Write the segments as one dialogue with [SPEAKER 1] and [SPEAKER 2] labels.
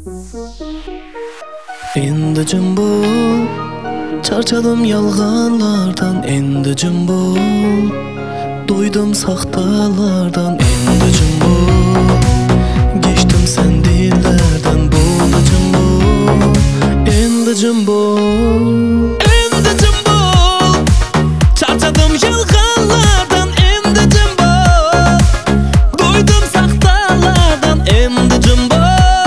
[SPEAKER 1] Endi cimbul, charchadim yalg'onlardan. Endi cimbul, doydum saxtalardan. Endi cimbul, geçtim sen dillerden. Bo'ldi cimbul, endi cimbul. Endi cimbul, charchadim yalg'onlardan. Endi cimbul, doydum saxtalardan. Endi cimbul,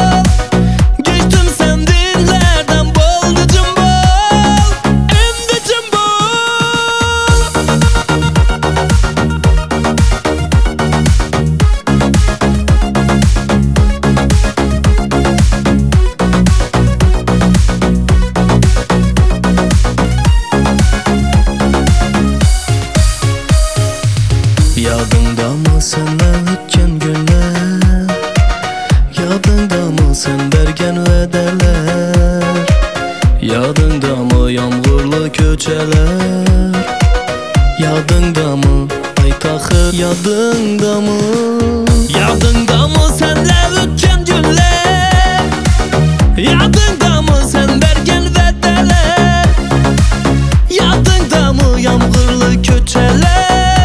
[SPEAKER 1] yadingdami sendan o'tgan günler? Yadingdami sen bergan va'dalar? Yadingdami yomg'irli ko'chalar? Yadingdami paytaxt? Yadingdami? Yadingdami senlar o'tgan günler? Yadingdami sen bergan va'dalar? Yadingdami yomg'irli ko'chalar?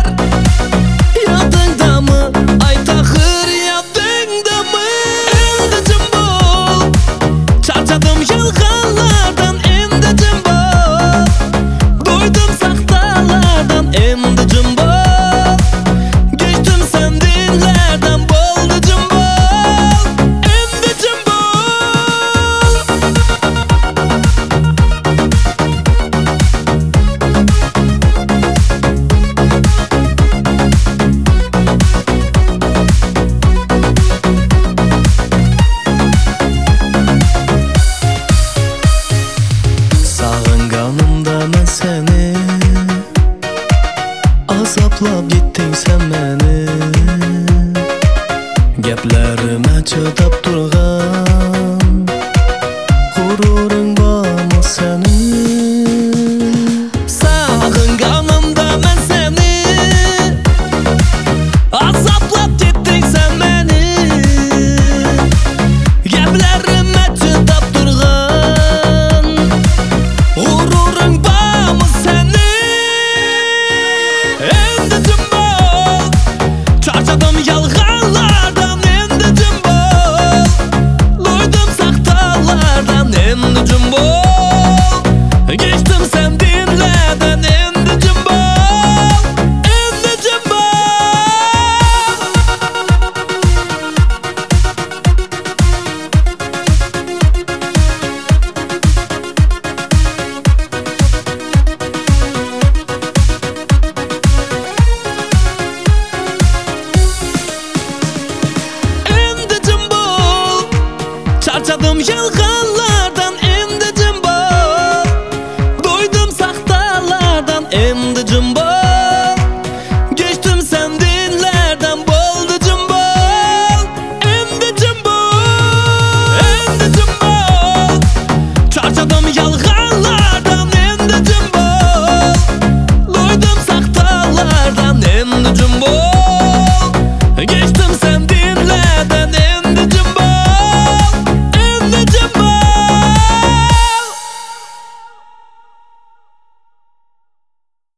[SPEAKER 1] Ben seni azaplab gittin sen beni. Gaplarime chidab turgan g'ururing bormi sening? Sog'inganimda men seni azaplab gittin sen beni. Gaplarime chidab turgan g'ururing bormi sening? Endi cimbul, charchadim yalg'onlardan. Endi cimbul, doydum saxtalardan. Endi cimbul, geçtim sen dinlerden. Endi cimbul, endi cimbul. Charchadim yalg'on